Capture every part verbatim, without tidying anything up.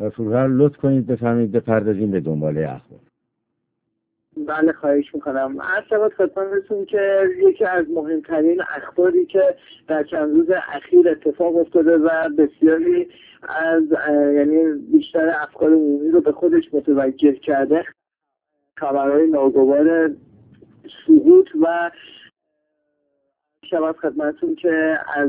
فرودگاه لطف کنید بفرمایید بپردازیم به دنباله اخبار. بله خواهش میکنم. عرض شود خدمتتون که یکی از مهمترین اخباری که در چند روز اخیر اتفاق افتاده و بسیاری از یعنی بیشتر افکار عمومی رو به خودش متوجه کرده، خبرهای ناگوار سقوط و شود خدمتتون که از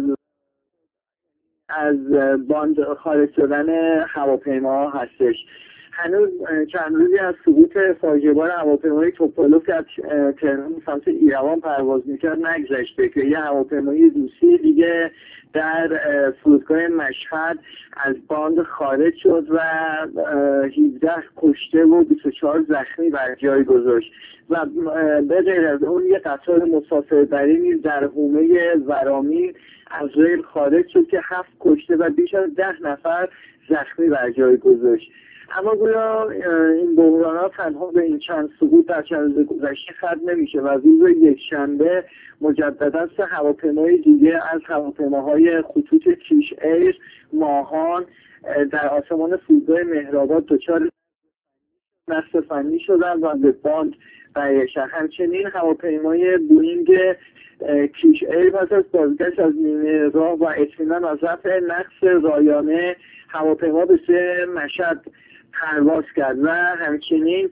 از باند خارج شدن هواپیما هستش. هنوز چند روزی از سقوط فاجعه بار هواپیمای توپالوف که از تهران سمت ایروان پرواز میکرد نگذشته که یه هواپیمای روسی دیگه در فرودگاه مشهد از باند خارج شد و هفده کشته و بیست و چهار زخمی بر جای گذاشت و به غیر از اون یه قطار مسافربری نیز در حومه ورامین از ریل خارج شد که هفت کشته و بیش از ده نفر زخمی بر جای گذاشت. اما گویا این بحران‌ها تنها به این چند سقوط در چند روز گذشته ختم نمیشه و روز یکشنبه مجددا سه هواپیمای دیگه از هواپیماهای خطوط کیش ایر ماهان در آسمان فرودگاه مهرآباد دچار نقص فنی شدن و به باند برگشتن. همچنین هواپیمای بوئینگ کیش ایر پس از بازگشت از نیمه راه و اطمینان از رفع نقص رایانه هواپیما به سه مشهد پرواز کرد و همچنین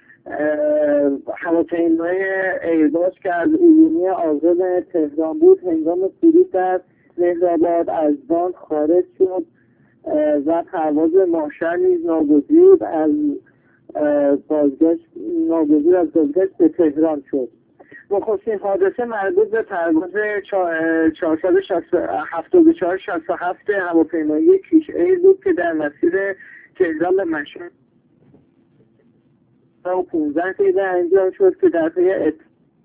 هواپیمای ایرباس که از عمومی آزاد تهران بود هنگام فرود در مهرآباد از باند خارج شد و پرواز ماشر نیز ناگزیر از بازگشت ناگزیر از بازگشت به تهران شد. نخستین حادثه مربوط به پرواز چهارصد و هفتاد و چهار شصت و هفت هواپیمایی کیش ایر بود که در مسیر تهران به مشهد و پانزده دقیقه انجام شد که در پی ات...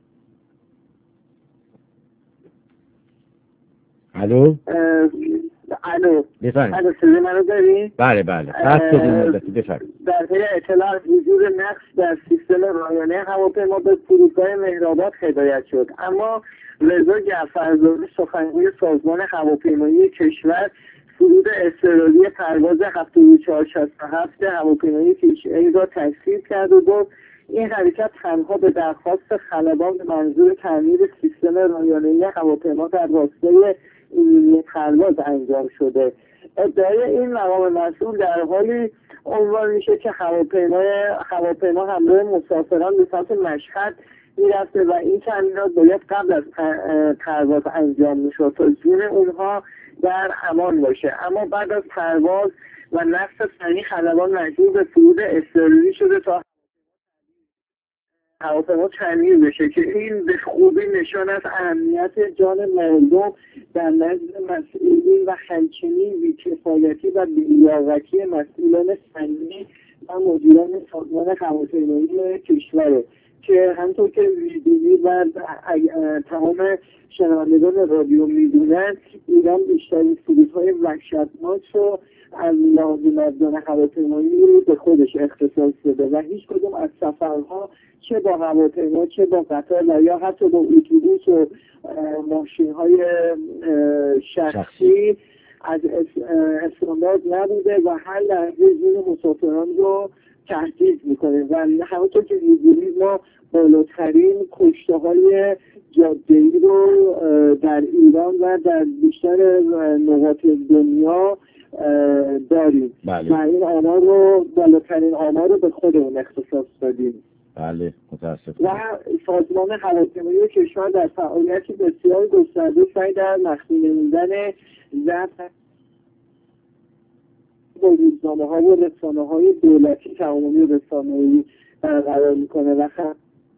الو الو بفرمایید. الو صدای منو داری؟ بله بله قصد شدیم بفرمایید. در پی اطلاع از حضور نقص در سیستم رایانه هواپیما به فرودگاه مهرآباد هدایت شد، اما رضا جعفرزاده سخنگوی سازمان هواپیمایی کشور فرود اضطراری پرواز هفتاد و چهار شصت و هفت هواپیمایی کیش ایر را تکذیب کرد و گفت این حرکت تنها به درخواست خلبان به منظور تعمیر سیستم رایانه‌ای هواپیما در راستای این پرواز انجام شده. ادعای این مقام مسئول در حالی عنوان میشه که هواپیما هواپیما همراه مسافران به سمت مشهد میرفته و این تعمیرات باید قبل از پرواز انجام میشد تا جون اونها در امان باشه، اما بعد از پرواز و نقص فنی خلبان مجبور به فرود اضطراری شده تا هواپیما تعمیر بشه که این به خوبی نشان از اهمیت جان مردم در نزد مسئولین و همچنین بی‌کفایتی و بی‌لیاقتی مسئولان فنی و مدیران سازمان هواپیمایی کشوره که همطور که میدونی و تمام شنوندگان رادیو میدونن ایران بیشترین فرودهای وحشتناک رو از لحاظ مبدأ هواپیمایی رو به خودش اختصاص داده و هیچ کدوم از سفرها چه با هواپیما چه با قطار و یا حتی با اتوبوس و ماشین های شخصی از استاندارد نبوده و هر لحظه جون مسافران رو تهدید میکنه و همونطور که میدونید ما بالاترین کشته های جاده‌ای رو در ایران و در بیشتر نقاط دنیا داریم بله. و این آمار رو بالاترین آمار رو به خودمون اختصاص دادیم. بله متاسفم. و سازمان هواپیمایی کشور در فعالیتی بسیار گسترده سعی در مخفی نمودن ضبط با روزنامه ها و رسانه های دولتی تعاملی رسانه‌ای برقرار میکنه و خب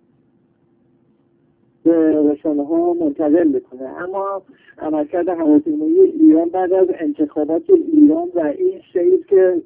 به رسانه ها منتقل میکنه، اما عملکرد هواپیمایی ایران بعد از انتخابات ایران و این سیر که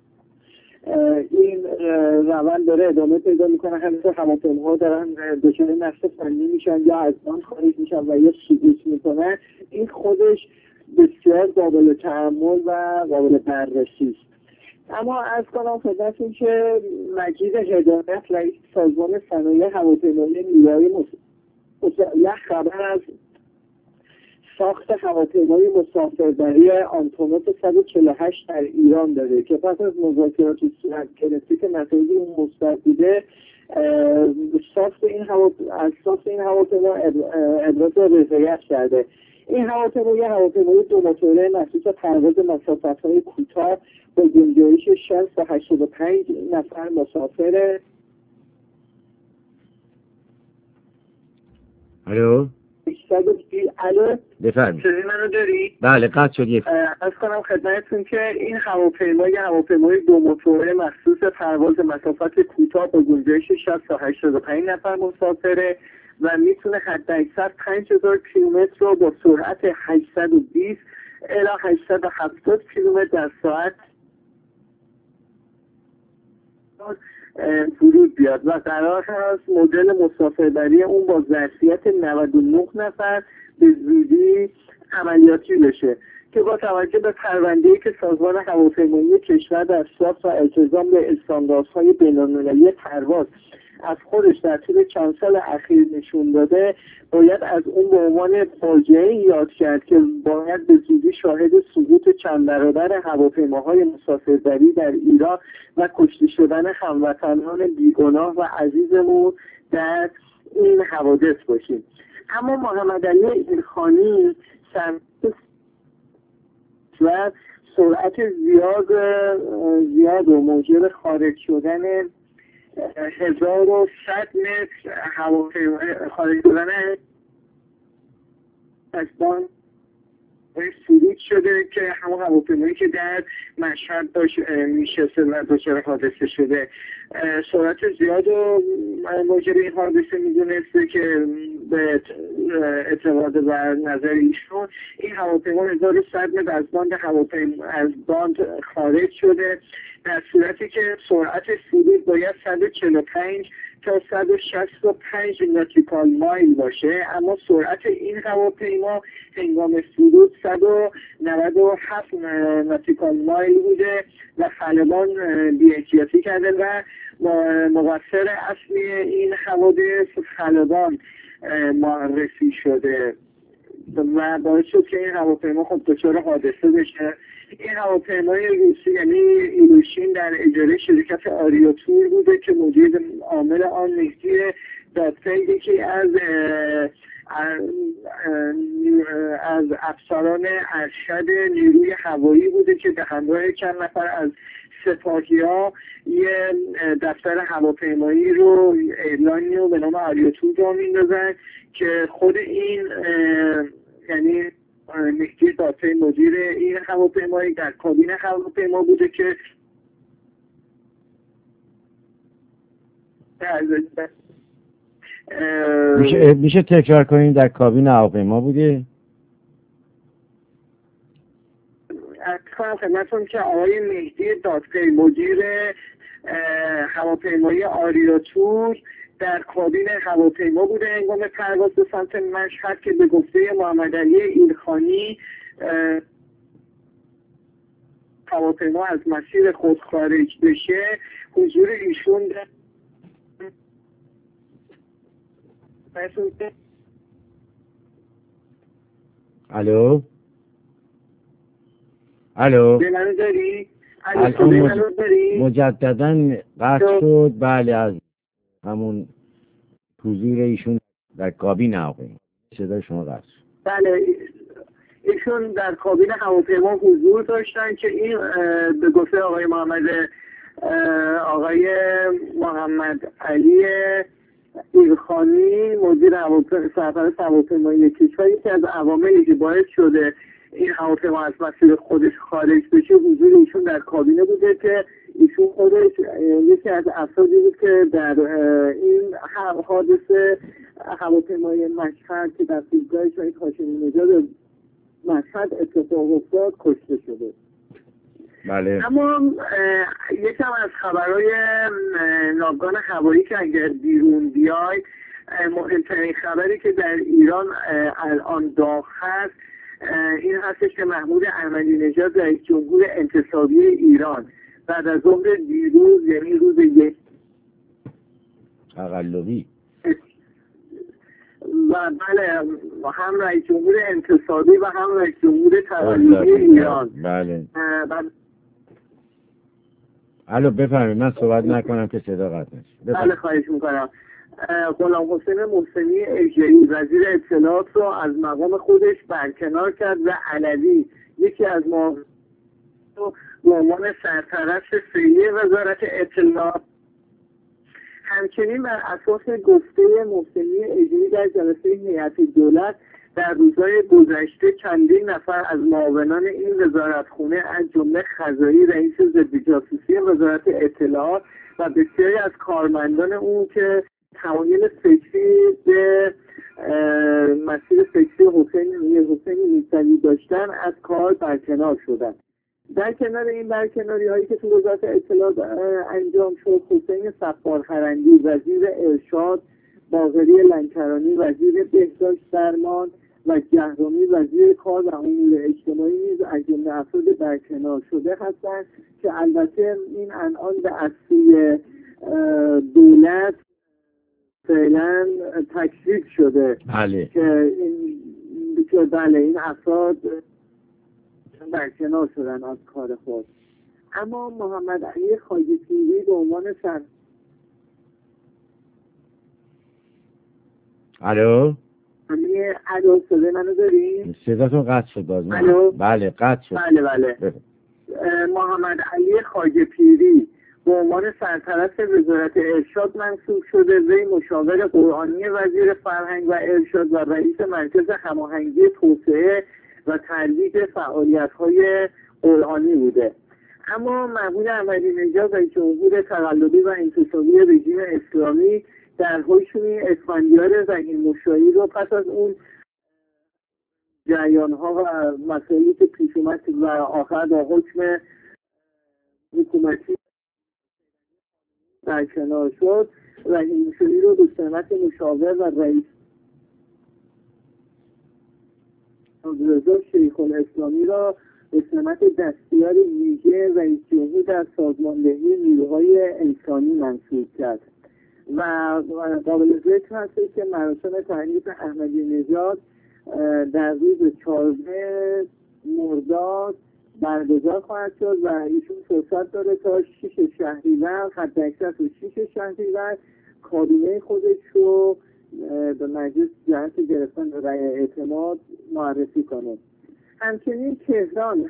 این روند داره ادامه پیدا میکنه، همینطور هواپیماها دارن دچار نقص فنی میشن یا از آن خارج میشن و یا سقوط میکنن، این خودش بسیار قابل تأمل و قابل بررسی است. اما از کنم خدمتتون که مجید هدایت رئیس سازمان صنایع هواپیمایی نیروی مسلح خبر از ساخت هواپیمای مسافربری آنتونوف صد و چهل و هشت در ایران داره که پس از مذاکرات صورت گرفته که نتایج اون مثبت بوده، ساخت این هوا از ساخت این هواپیما ابراز رضایت کرده. این هواپیما یه هواپیمای دو موتوره مخصوص پرواز مسافت‌های کوتاه با گنجایش شصت تا هشتاد و پنج نفر مسافر. الو الو بفرمایید. صدای منو داری؟ بله قطع شد. یک از کنم خدمتتون که این هواپیما یه هواپیمای دو موتوره مخصوص پرواز مسافت کوتاه با گنجایش شصت تا هشتاد و پنج نفر مسافره و میتونه حداکثر پنج هزار کیلومتر رو با سرعت هشتصد و بیست الی هشتصد و هفتاد کیلومتر در ساعت فرود بیاد و قرار هست مدل مسافربری اون با ظرفیت نود و نه نفر به زودی عملیاتی بشه که با توجه به پرونده‌ای که سازمان هواپیمایی کشور در ساخت و التزام به استانداردهای بین‌المللی پرواز از خودش در طول چند سال اخیر نشون داده، باید از اون به عنوان فاجعه یاد کرد که باید به زودی شاهد سقوط چند برابر هواپیماهای مسافربری در ایران و کشته شدن هموطنان بیگناه و عزیزمون در این حوادث باشیم. اما محمد علی ایلخانی و سرعت زیاد زیاد و موجب خارج شدن هزار و صد متر هواپیما خارج شدن از بان فرود شده که همون هواپیمایی که در مشهد داشت میشسته و دچار حادثه شده. سرعت زیاد و موجب این حادثه میدونسته که به اعتقاد و نظر ایشون این هواپیما هزار و صد متر از باند هواپیما از باند خارج شده، در صورتی که سرعت فرود باید صد و چهل و پنج تا صد و شصت و پنج ناتیکال مایل باشه، اما سرعت این هواپیما هنگام فرود صد و نود و هفت ناتیکال مایل بوده و خلبان بی‌احتیاطی کرده و مقصر اصلی این حوادث خلبان معرفی شده و باعث شد که این هواپیما خب دچار حادثه بشه. این هواپیمای روسی یعنی ایلوشین در اجاره شرکت آریاتور بوده که مدیر عامل آن مهدی دادپیدی که از از افسران ارشد نیروی هوایی بوده که به همراه چند نفر از سپاهی ها یه دفتر هواپیمایی رو ایرلانی رو به نام آریاتور را میندازن که خود این یعنی مهدی دادپی مدیر این هواپیمایی در کابین هواپیما بوده که میشه میشه تکرار کنیم در کابین هواپیما بوده؟ از کنم خدمتتون که آقای مهدی دادپی مدیر هواپیمایی آریاتور در کابین هواپیما بوده هنگام پرواز به سمت مشهد که به گفته محمد علی ایلخانی هواپیما از مسیر خود خارج بشه. حضور ایشون در الو الو به منو داری؟ الان مج... مجددا قطع شد. بله از همون حضور ایشون در کابین هواپیما صدای شما قطع شد. بله ایشون در کابین هواپیما حضور داشتن که این به گفته آقای محمد آقای محمد علی ایلخانی مدیر سرپرست هواپیمایی کشوری که از عواملی که باعث شده این هواپیما از مسیر خودش خارج بشه حضور ایشون در کابینه بوده که ایشون خودش یکی از افرادی بود که در این حادثه هواپیمای مشهد که در فرودگاه شهید هاشمی نژاد مشهد اتفاق افتاد کشته شده. بله. اما یکم از خبرهای ناوگان هوایی که اگر بیرون بیای مهمترین خبری که در ایران الان داغ هست این هستش که محمود احمدی نژاد رئیس جمهور انتصابی ایران بعد از ظهر دیروز یعنی روز یک تقلبی و بله هم رئیس جمهور انتصابی و هم رئیس جمهور تولدی ایران. بله بله الو بفرمایید، من صحبت نکنم که صدا قطع نشه. بله خواهش میکنم. غلام حسین محسنی اژه‌ای وزیر اطلاعات رو از مقام خودش برکنار کرد و علوی یکی از معاونین به عنوان سرپرست فعلی وزارت اطلاعات. همچنین بر اساس گفته محسنی اژه‌ای در جلسه هیئت دولت در روزهای گذشته چندین نفر از معاونان این وزارتخونه از جمله خزایی رئیس ضد جاسوسی وزارت اطلاعات و بسیاری از کارمندان اون که تمایل فکری به مسیر فکری حسین میر حسین موسوی داشتن از کار برکنار شدند. در کنار این برکناری هایی که تو وزارت اطلاعات انجام شد، حسین صفارهرندی وزیر ارشاد، باقری لنکرانی وزیر بهداشت درمان و جهرومی وزیر کار و امور اجتماعی نیز از جمله افراد برکنار شده هستند که البته این الان به اصلی دولت فعلا تکذیب شده. بله که این که بله این افراد برکنار شدن از کار خود. اما محمد علی خواجه پیری به عنوان سر الو همه الو صدای منو دارین؟ صداتون قطع شد باز. الو بله قطع شد. بله بله بله. محمد علی خواجه پیری به عنوان سرپرست وزارت ارشاد منصوب شده. وی مشاور قرآنی وزیر فرهنگ و ارشاد و رئیس مرکز هماهنگی توسعه و ترویج فعالیت‌های قرآنی بوده. اما محمود احمدی نژاد رئیس جمهور تقلبی و انتصابی رژیم اسلامی در حکمی اسفندیار زمین مشاهی رو پس از اون جریان‌ها و مسائلی که پیش اومد و آخر با حکم حکومتی برکنار شد، رحیم مشاهی رو به سمت مشاور و رئیس رضا شیخ الاسلامی را به سمت دستیار ویژه رئیس جمهور در سازماندهی نیروهای انسانی منصوب کرد. و قابل ذکر هست که مراسم تحنیط احمدی نژاد در روز چهاردهم مرداد برگزار خواهد شد و ایشون فرصت داره تا شش شهریور حداکثر تا شش شهریور کابینه خودش رو به مجلس جهت گرفتن رأی اعتماد معرفی کنه. همچنین تهران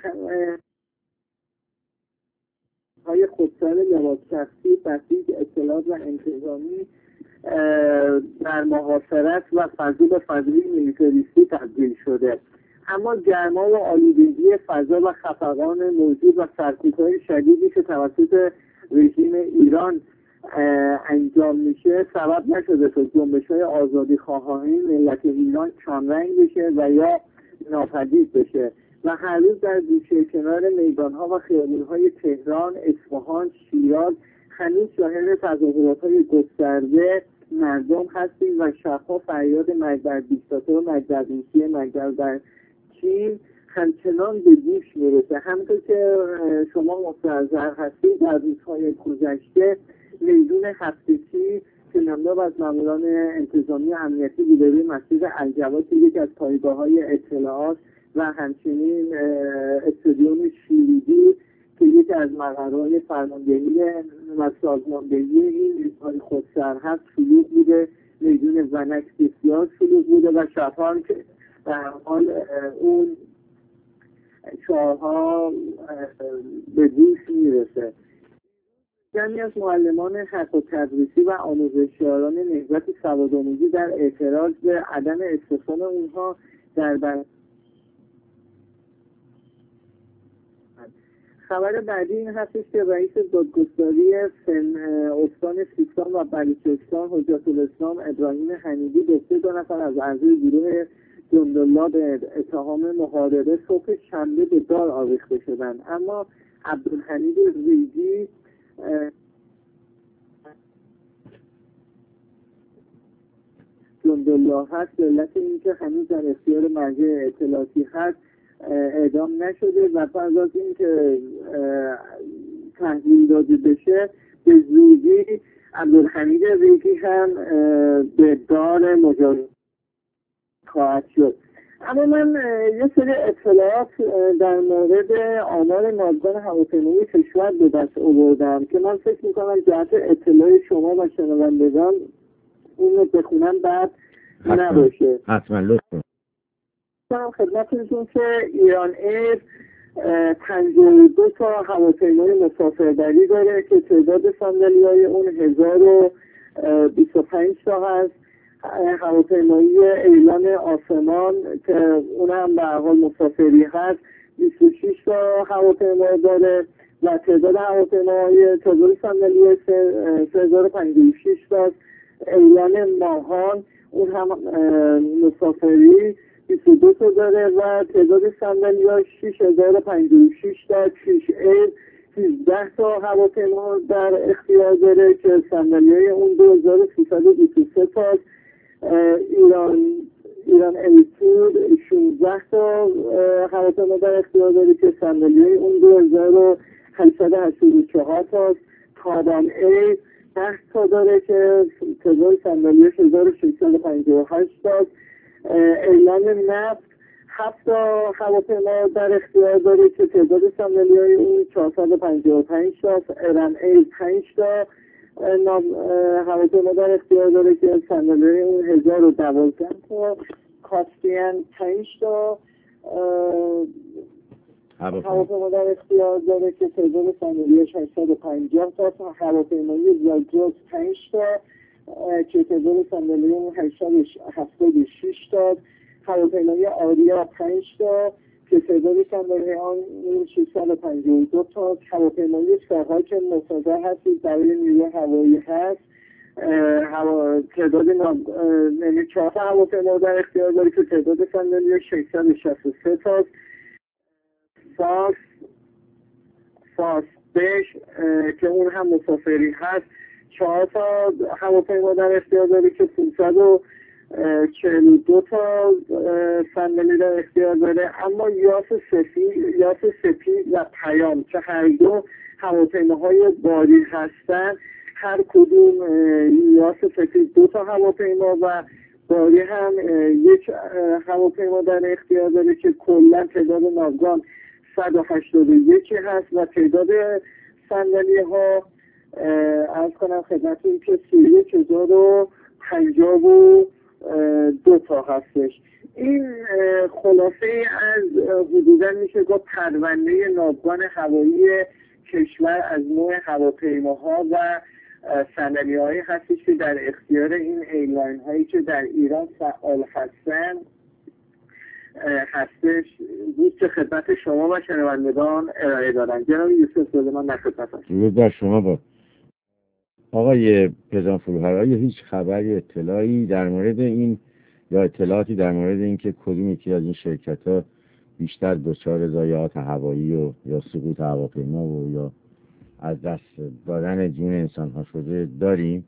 های خودسر لباس شخصی بسیج اطلاعات و انتظامی در محاصرت و فضا به فضای میلیتاریستی تبدیل شده. اما گرما و آلودگی فضا و خفقان موجود و سرکوب‌های شدیدی که توسط رژیم ایران انجام میشه سبب نشده تا جنبش‌های آزادی خواهانی ملت ایران کمرنگ بشه و یا ناپدید بشه و هر روز در گوشه کنار میدان‌ها و خیابان‌های تهران، اصفهان، شیراز هنوز شاهد تظاهرات‌های گسترده مردم هستیم و شب‌ها فریاد مرگ بر دیکتاتور، مرگ بر روسیه، مرگ در چین همچنان به گوش میرسه. همونطور که شما مستحضر هستید در روزهای گذشته میدون هفتگی که نمدار از ماموران انتظامی و امنیتی بوده روی مسجد الجواد که یکی از پایگاه‌های اطلاعات و همچنین استادیوم شیریدی که یکی از مقرهای فرماندهی و سازماندهی این روزهای خودسر هست شلوغ بوده. میدون ونک بسیار شلوغ بوده و شب‌ها هم که در حال اون شعارها به گوش میرسه. جمعی از معلمان حق و تدریسی و آموزشیاران نهضت سوادآموزی در اعتراض به عدم استخدام اونها در بر... خبر بعدی این هستش که رئیس دادگستری استان سیستان و بلوچستان حجت الاسلام ابراهیم حمیدی گفته دو نفر از اعضای گروه جندالله به اتهام محاربه صبح شنبه به دار آویخته شدند. اما عبدالحمید ریگی جندالله هست به علت اینکه هنوز در اختیار مرجع اطلاعاتی هست اعدام نشده و بعد از اینکه تحویل داده بشه به زودی عبدالحمید ریگی هم به دار مجازات خواهد شد. اما من یه سری اطلاعات در مورد آمار ناوگان هواپیمایی کشور به دست آوردم که من فکر میکنم جهت اطلاع شما و شنوندگان اون رو بخونم بعد نباشه. حتما لطفا. من خدمتتون که ایران ایر پنجاه و دو تا هواپیمای مسافربری داره که تعداد صندلی‌های اون هزار و بیست و پنج تا هست. هواپیمایی ایلان آسمان که اون هم به هر حال مسافری هست بیست و شش تا هواپیما داره و تعداد هواپیماهای تعداد صندلی سه هزار و پنجاه و شش تا. ایلان ماهان اون هم مسافری بیست و دو تا داره و تعداد صندلی‌ها شش هزار و پنجاه و شش تا. کریش ایر سیزده تا هواپیما در اختیار داره که صندلی‌های اون دو هزار و سیصد و بیست و سه تا. ایران ایران ایرپور شانزده تا هواپیما در اختیار داره که صندلی‌های اون دو هزار و هشتصد و هشتاد و چهار تا. تابان ایر ده تا داره که تعداد صندلی‌هاش هزار و ششصد و پنجاه و هشت تا. اعلان نفت هفت تا هواپیما در اختیار داره که تعداد صندلی‌های اون چهارصد و پنجاه و پنج تا. ایران ایر پنج تا هواپیما در اختیار داره که صندلی‌های اون هزار و دوازده تا. کاسپین پنج تا هواپیما در اختیار داره که تعداد صندلی‌هاش هشتصد و پنجاه تا. هواپیمای زاگرس پنج تا که تعداد صندلی اون هشتصد و هفتاد و شش تا. هواپیمای آریا پنج تا که تعداد صندلی آن ششصد و پنجاه و دو تا. هواپیمای ساها که مسافر هستید برای نیروی هوایی هست هوا تعداد یعنی چهار تا هواپیما در اختیار داره که تعداد صندلی ششصد و شصت و سه تا. فاس فاس بش که اون هم مسافری هست چهار تا هواپیما در اختیار داره که پانصد و چهل و دو تا صندلی در اختیار داره. اما یاس سفید یاس سپید و پیام که هر دو هواپیماهای باری هستند، هر کدوم یاس سفید دو تا هواپیما و باری هم یک هواپیما در اختیار داره که کلا تعداد ناوگان صد و هشتاد و یک هست و تعداد صندلی ها عرض کنم خدمتتون که سی و یک هزار و پنجاه و دو تا هستش. این خلاصه از حدودا میشه گفت پرونده ناوگان هوایی کشور از نوع هواپیماها و صندلی هایی هستش که در اختیار این ایرلاین هایی که در ایران فعال هستن هستش بود که خدمت شما و شنوندگان ارائه دادن. جناب یوسف سلیمان در خدمتتون. درود بر شما. با آقای پزانفروهر آیا هیچ خبری اطلاعی در مورد این یا اطلاعاتی در مورد این که کدوم یکی از این شرکت ها بیشتر دچار ضایعات هوایی و یا سقوط هواپیما و یا از دست دادن جون انسان ها شده داریم؟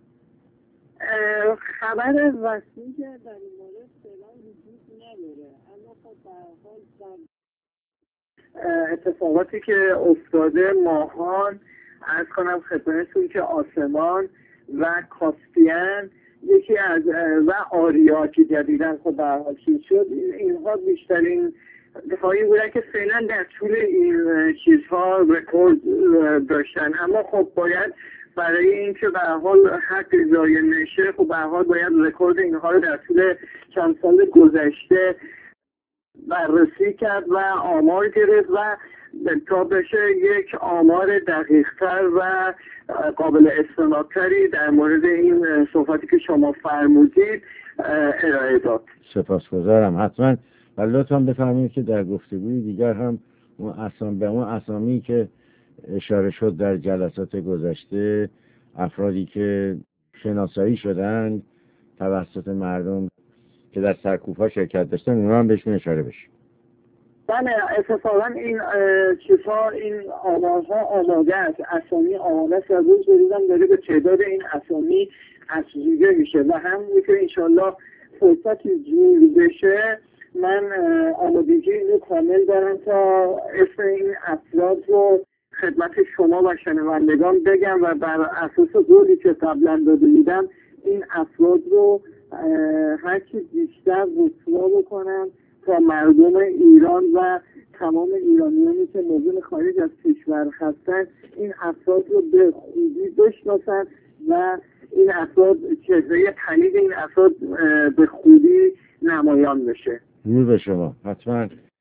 خبر رسمی که در این مورد فعلا وجود نداره، اما خب به هر حال اتفاقاتی که افتاده ماهان عرض کنم خدمتتون که آسمان و کاسپین یکی از و آریا که جدیدن خب به هر حال چیز شد، اینها بیشترین هایی بودن که فعلا در طول این چیزها رکورد داشتن. اما خب باید برای اینکه به هر حال حق ضایع نشه خب به هر حال باید رکورد اینها رو در طول چند سال گذشته بررسی کرد و آمار گرفت و تا بشه یک آمار دقیق‌تر و قابل استنادتری در مورد این صحبتی که شما فرمودید ارائه داد. سپاسگزارم. حتما و لطفاً بفرمایید که در گفتگوی دیگر هم اون اسامی به اون اسامی که اشاره شد در جلسات گذشته، افرادی که شناسایی شدند توسط مردم که در سرکوب‌ها شرکت داشتن، اونها هم بهشون اشاره بشه. بله، اتفاقا این چیزها این آمارها آماده است، اسامی آماده است و روز به روزم داره به تعداد این اسامی افزوده میشه و همونی که انشالله فرصتی جور بشه من آمادگی اینو کامل دارم تا اسم این افراد رو خدمت شما و شنوندگان بگم و بر اساس قولی که قبلا داده بودم این افراد رو هرچی بیشتر رسوا بکنم تا مردم ایران و تمام ایرانیانی که مقیم خارج از کشور هستن این افراد رو به خوبی بشناسن و این افراد چهره پلید این افراد به خوبی نمایان بشه. نور به شما. حتما